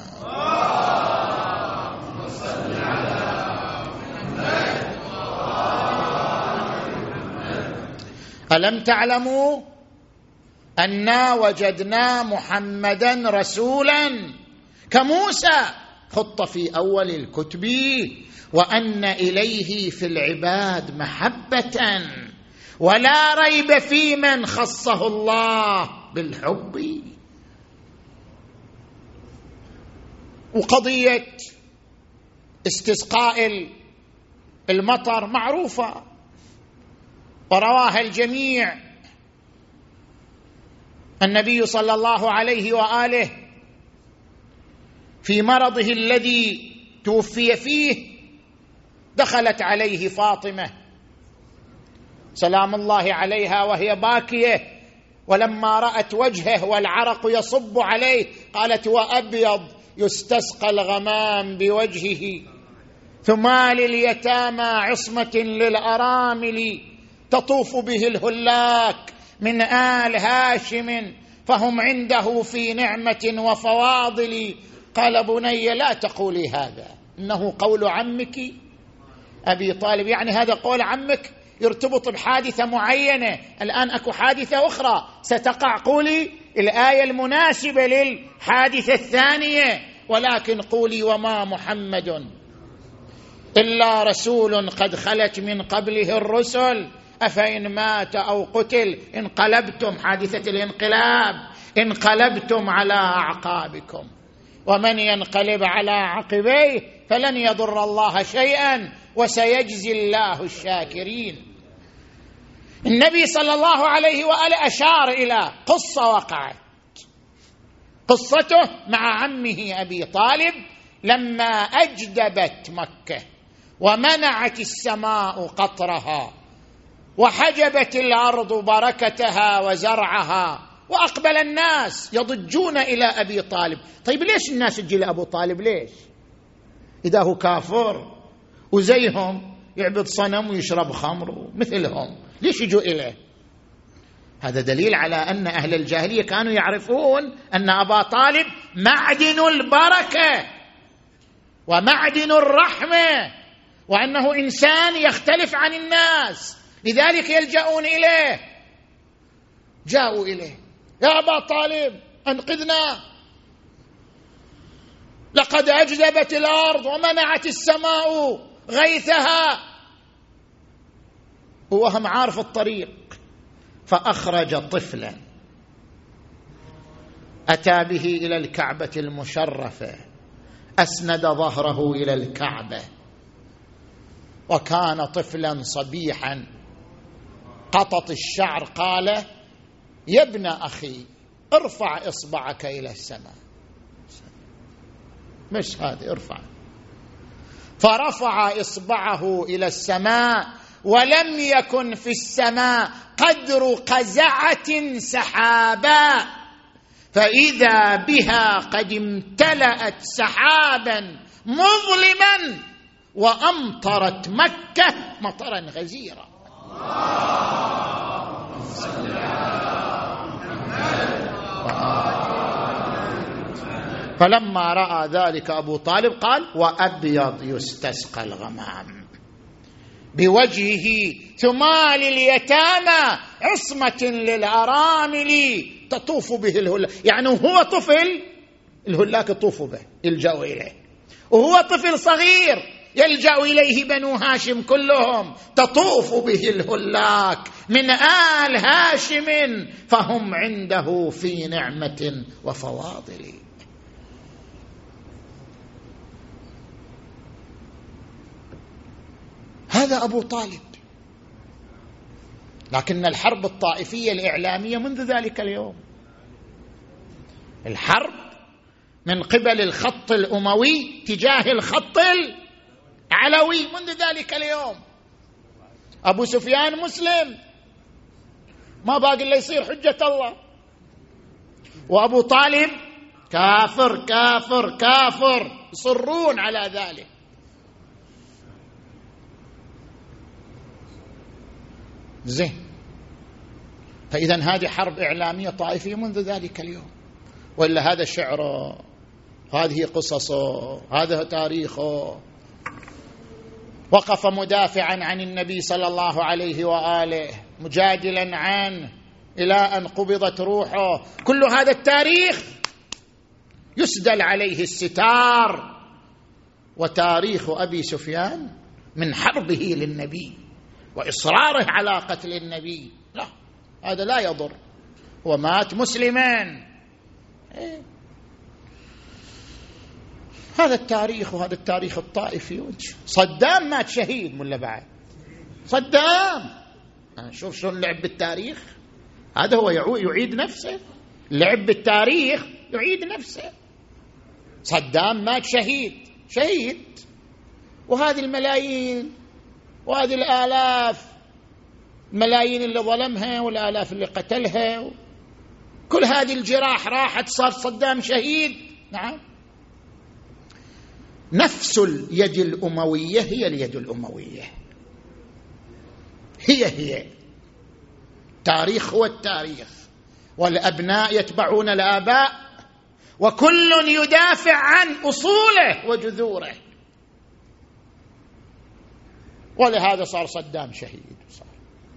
ألم تعلموا أنا وجدنا محمدا رسولا كموسى خط في أول الكتب، وأن إليه في العباد محبة، ولا ريب في من خصه الله بالحب. وقضية استسقاء المطر معروفة ورواها الجميع. النبي صلى الله عليه وآله في مرضه الذي توفي فيه دخلت عليه فاطمة سلام الله عليها وهي باكية، ولما رأت وجهه والعرق يصب عليه قالت: وأبيض يستسقى الغمام بوجهه، ثمال اليتامى عصمة للأرامل، تطوف به الهلاك من آل هاشم، فهم عنده في نعمة وفواضل. قال: بني لا تقولي هذا، إنه قول عمك أبي طالب. يعني هذا قول عمك يرتبط بحادثة معينة، الآن أكو حادثة أخرى ستقع، قولي الآية المناسبة للحادثة الثانية، ولكن قولي: وما محمد إلا رسول قد خلت من قبله الرسل أفإن مات أو قتل انقلبتم، حادثة الانقلاب، انقلبتم على أعقابكم، ومن ينقلب على عقبيه فلن يضر الله شيئا وسيجزي الله الشاكرين. النبي صلى الله عليه وآله أشار إلى قصة وقعت، قصته مع عمه أبي طالب لما أجدبت مكة ومنعت السماء قطرها وحجبت الأرض بركتها وزرعها، وأقبل الناس يضجون إلى أبي طالب. طيب ليش الناس تجي لأبو طالب؟ ليش؟ إذا هو كافر وزيهم يعبد صنم ويشرب خمر مثلهم، ليش يجوا إليه؟ هذا دليل على أن أهل الجاهلية كانوا يعرفون أن أبا طالب معدن البركة ومعدن الرحمة، وأنه إنسان يختلف عن الناس، لذلك يلجؤون إليه. جاءوا إليه: يا أبا طالب أنقذنا، لقد أجدبت الأرض ومنعت السماء غيثها. وهم عارف الطريق، فأخرج طفلا أتى به إلى الكعبة المشرفة، أسند ظهره إلى الكعبة، وكان طفلا صبيحا قطط الشعر. قال: يا ابن أخي ارفع إصبعك إلى السماء، مش هذه، ارفع. فرفع إصبعه إلى السماء، ولم يكن في السماء قدر قزعة سحابا، فإذا بها قد امتلأت سحابا مظلما وأمطرت مكة مطرا غزيرا. فلما رأى ذلك أبو طالب قال: وأبيض يستسقى الغمام بوجهه، ثمال اليتامى عصمة للأرامل، تطوف به الهلاك. يعني هو طفل الهلاك يطوف به، يلجأ إليه، وهو طفل صغير يلجأ إليه بنو هاشم كلهم، تطوف به الهلاك من آل هاشم فهم عنده في نعمة وفواضل. هذا أبو طالب. لكن الحرب الطائفية الإعلامية منذ ذلك اليوم، الحرب من قبل الخط الأموي تجاه الخط العلوي منذ ذلك اليوم. أبو سفيان مسلم، ما باقي إلا يصير حجة الله، وأبو طالب كافر كافر كافر، يصرون على ذلك. زين، فإذا هذه حرب إعلامية طائفية منذ ذلك اليوم، وإلا هذا شعره، هذه قصصه، هذا تاريخه. وقف مدافعا عن النبي صلى الله عليه وآله، مجادلا عنه إلى أن قبضت روحه. كل هذا التاريخ يسدل عليه الستار. وتاريخ أبي سفيان من حربه للنبي وإصراره على قتل النبي، لا، هذا لا يضر، ومات مسلما. إيه؟ هذا التاريخ، وهذا التاريخ الطائفي. صدام مات شهيد ولا بعد؟ صدام، شوف شلون لعب بالتاريخ. هذا هو يعيد نفسه، لعب بالتاريخ يعيد نفسه. صدام مات شهيد، شهيد، وهذه الملايين وهذه الآلاف، الملايين اللي ظلمها والآلاف اللي قتلها، كل هذه الجراح راحت، صار صدام شهيد. نعم، نفس اليد الأموية هي اليد الأموية، هي هي تاريخ هو التاريخ، والأبناء يتبعون الآباء، وكل يدافع عن أصوله وجذوره. ولهذا صار صدام شهيد. صار.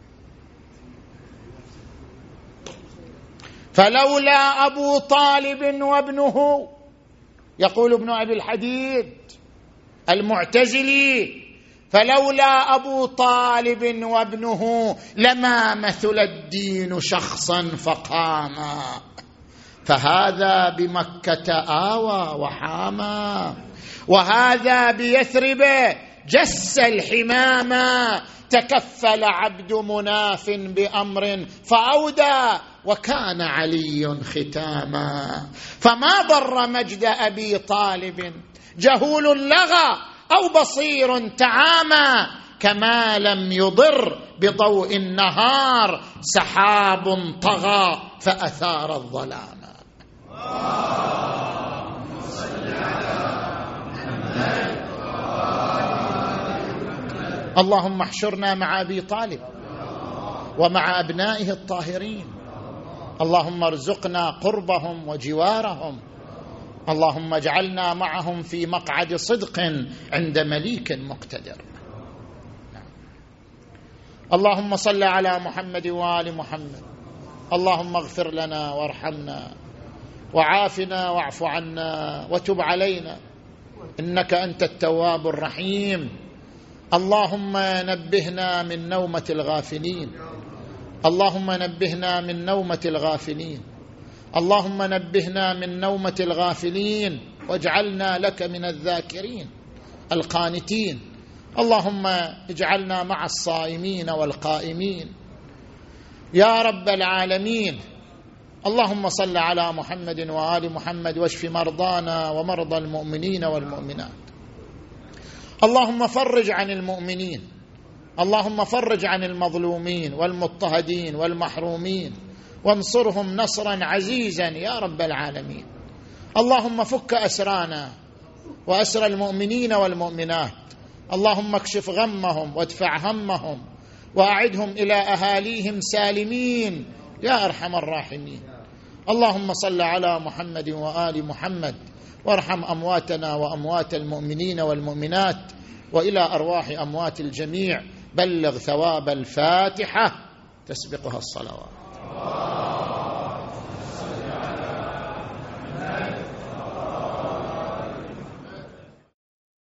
فلولا أبو طالب وابنه، يقول ابن أبي الحديد المعتزلي، فلولا أبو طالب وابنه لما مثل الدين شخصا فقاما، فهذا بمكة آوى وحاما، وهذا بيثرب جس الحماما، تكفل عبد مناف بأمر فأودى، وكان علي ختاما. فما ضر مجد أبي طالب جهول لغى أو بصير تعامى، كما لم يضر بضوء النهار سحاب طغى فأثار الظلام. اللهم احشرنا مع أبي طالب ومع أبنائه الطاهرين، اللهم ارزقنا قربهم وجوارهم، اللهم اجعلنا معهم في مقعد صدق عند مليك مقتدر. اللهم صل على محمد وآل محمد. اللهم اغفر لنا وارحمنا وعافنا واعف عنا وتب علينا، إنك أنت التواب الرحيم. اللهم نبهنا من نومة الغافلين، اللهم نبهنا من نومة الغافلين، اللهم نبهنا من نومة الغافلين، واجعلنا لك من الذاكرين القانتين. اللهم اجعلنا مع الصائمين والقائمين يا رب العالمين. اللهم صل على محمد وآل محمد، واشف مرضانا ومرضى المؤمنين والمؤمنات. اللهم فرج عن المؤمنين، اللهم فرج عن المظلومين والمضطهدين والمحرومين، وانصرهم نصرا عزيزا يا رب العالمين. اللهم فك أسرانا وأسر المؤمنين والمؤمنات، اللهم اكشف غمهم وادفع همهم، وأعدهم إلى أهاليهم سالمين يا أرحم الراحمين. اللهم صل على محمد وآل محمد، وارحم أمواتنا وأموات المؤمنين والمؤمنات، وإلى أرواح أموات الجميع بلغ ثواب الفاتحة تسبقها الصلوات.